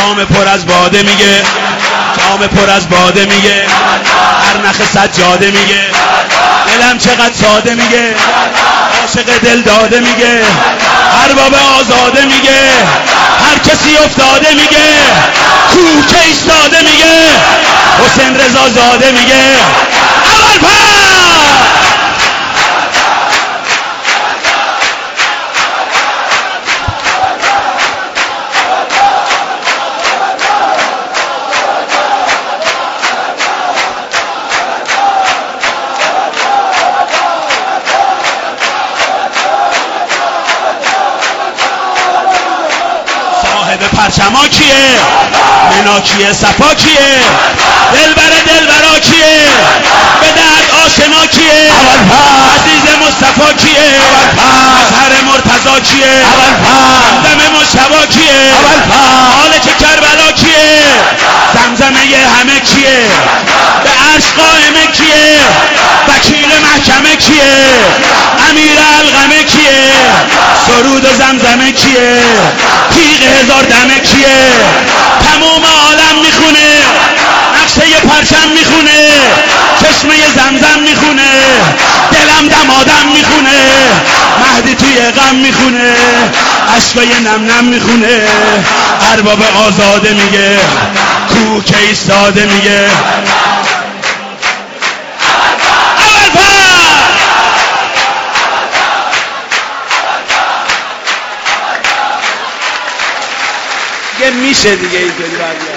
جام پر از باده میگه، جام پر از باده میگه، هر نخ سجاده میگه، دلم چقدر ساده میگه، عاشق دل داده میگه، هر باب آزاده میگه، هر کسی افتاده میگه، کوه که ایستاده میگه، حسین رضا زاده میگه اول پر. پرچما کیه؟ منا کیه؟ صفا کیه؟ دلبرا کیه؟ به درد آشنا کیه؟ عزیز مصطفی کیه؟ مظهر مرتضی کیه؟ دم مجتبی کیه؟ مالک کربلا کیه؟ زمزمه همه کیه؟ به عرش قائمه کیه؟ وکیل محکمه کیه؟ امیر القمه کیه؟ سرود و زمزمه کیه؟ تیغ هزار دمه کیه؟ تموم عالم میخونه، نقشه پرچم میخونه، چشمه زمزم میخونه، دلم دم آدم میخونه، مهدی توی غم میخونه، اشکای نم نم میخونه، ارباب آزاده میگه، کوه که ایستاده میگه میشه دیگه اینطوری.